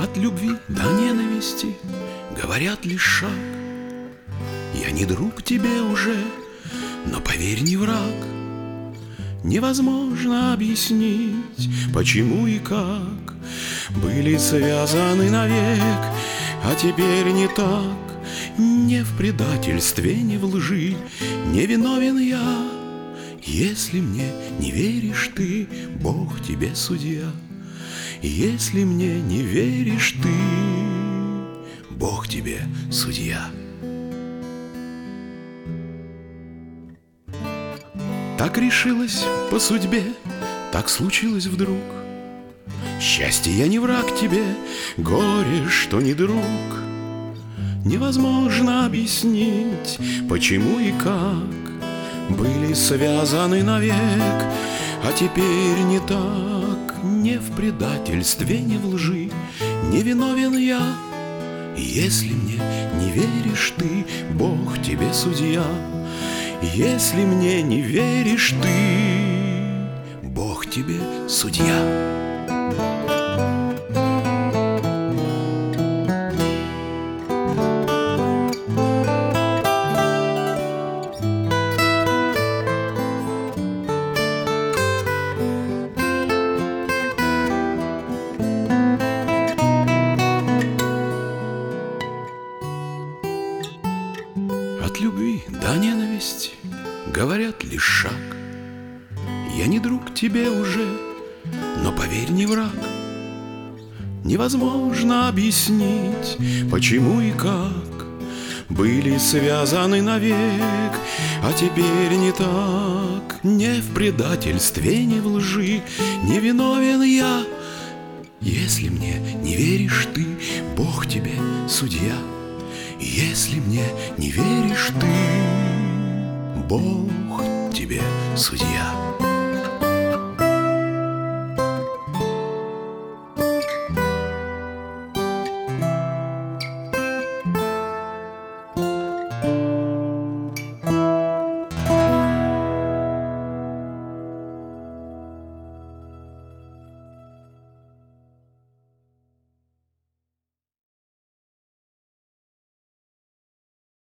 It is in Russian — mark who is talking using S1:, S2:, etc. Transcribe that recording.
S1: От любви до ненависти говорят лишь шаг. Я не друг тебе уже, но поверь, не враг. Невозможно объяснить, почему и как были связаны навек, а теперь не так. Не в предательстве, не в лжи не виновен я. Если мне не веришь ты, Бог тебе судья. Если мне не веришь ты, Бог тебе судья. Так решилось по судьбе, так случилось вдруг. Счастье, я не враг тебе, горе, что не друг. Невозможно объяснить, почему и как были связаны навек, а теперь не так. Не в предательстве, не в лжи не виновен я. Если мне не веришь ты, Бог тебе судья. Если мне не веришь ты, Бог тебе судья. От любви до ненависти говорят лишь шаг. Я не друг тебе уже, но поверь, не враг. Невозможно объяснить, почему и как были связаны навек, а теперь не так. Не в предательстве, не в лжи не виновен я. Если мне не веришь ты, Бог тебе судья. Если мне не веришь ты, Бог тебе судья.